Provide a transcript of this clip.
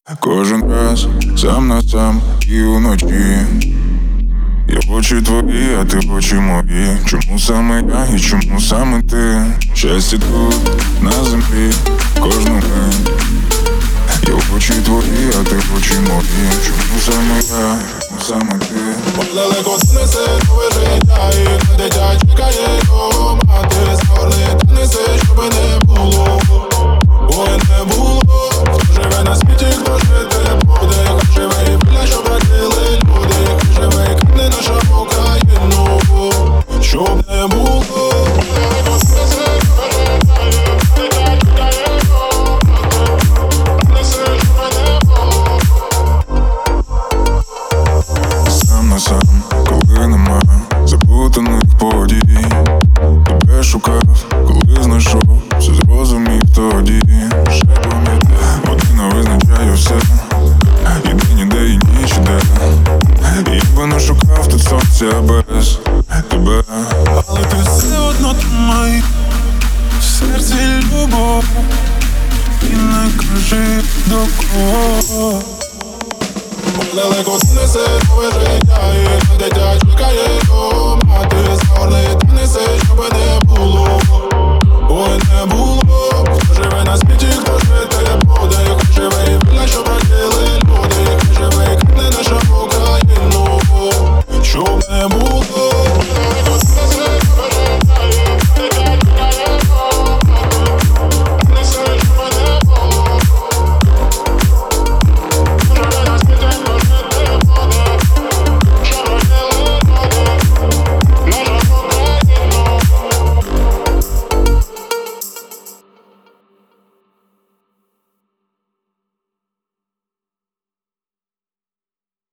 Кожен раз сам на сам і вночі. Я в очі твої, а ти в очі мої. Чому саме я і чому саме ти? Щастя тут, на землі, кожну мить. Я в очі твої, а ти в очі мої. Чому саме я, чому саме ти? Далеко несе нове життя, і на дитя чекає його мати. Скорлит несе, щоби не було, ой, не було. Хто живе на світі, хто жити буде, хто живе і біля, щоб радили люди, хто живе і квітне наша Україну, щоб не було. Далеко несе нове життя, і на дитя чекає його мати. Несе, щоби не було. Сам на сам, коли нема заплутаних подій. Тебе шукав, коли знайшов, все зрозумів тоді. Ще пам'ятаю, година визначає все. І день іде, і ніч іде. І якби не шукав тут сонця без тебе. Але ти все одно тримай в серці любов, і не кажи до кого. Далеко несе нове життя, і на дитя чекає його мати. Скорлит несе, щоби не було,